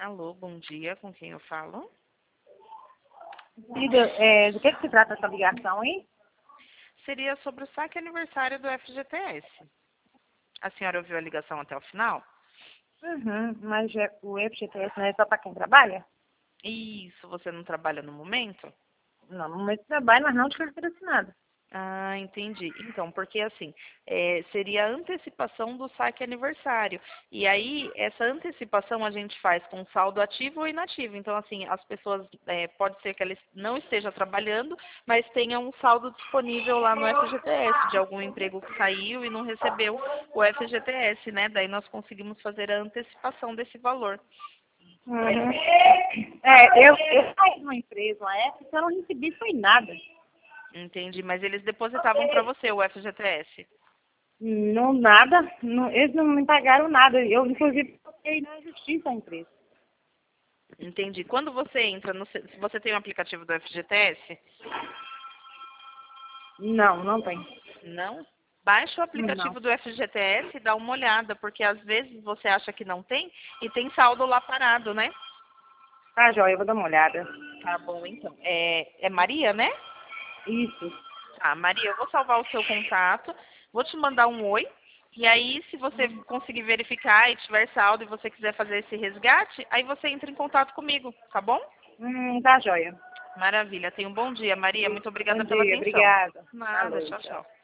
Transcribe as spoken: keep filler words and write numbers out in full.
Alô, bom dia, com quem eu falo? E do, é, do que, que se trata essa ligação, hein? Seria sobre o saque aniversário do F G T S. A senhora ouviu a ligação até o final? Uhum, mas é, o F G T S não é só para quem trabalha? Isso, você não trabalha no momento? Não, no momento de trabalho, mas não de carteira assinada. Ah, entendi. Então, porque assim, é, seria a antecipação do saque aniversário. E aí, essa antecipação a gente faz com saldo ativo ou inativo. Então, assim, as pessoas, é, pode ser que ela não esteja trabalhando, mas tenha um saldo disponível lá no F G T S, de algum emprego que saiu e não recebeu o F G T S, né? Daí nós conseguimos fazer a antecipação desse valor. Uhum. É, eu, eu saí de uma empresa, uma época, que eu não recebi foi nada. Entendi, mas eles depositavam para você o F G T S. Não, nada. Não, eles não me pagaram nada. Eu, inclusive, fiquei na justiça a empresa. Entendi. Quando você entra no... se você tem o aplicativo do F G T S? Não, não tem. Não? Baixa o Não. aplicativo do F G T S e dá uma olhada, porque às vezes você acha que não tem e tem saldo lá parado, né? Tá, joia, eu vou dar uma olhada. Tá bom, então. É, é Maria, né? Isso. Tá, Maria, eu vou salvar o seu contato, vou te mandar um oi, e aí se você conseguir verificar e tiver saldo e você quiser fazer esse resgate, aí você entra em contato comigo, tá bom? Hum, tá, joia. Maravilha. Tenha um bom dia, Maria. Muito Bom obrigada pela dia, atenção. obrigada. Nada, Falou, tchau, tchau. tchau.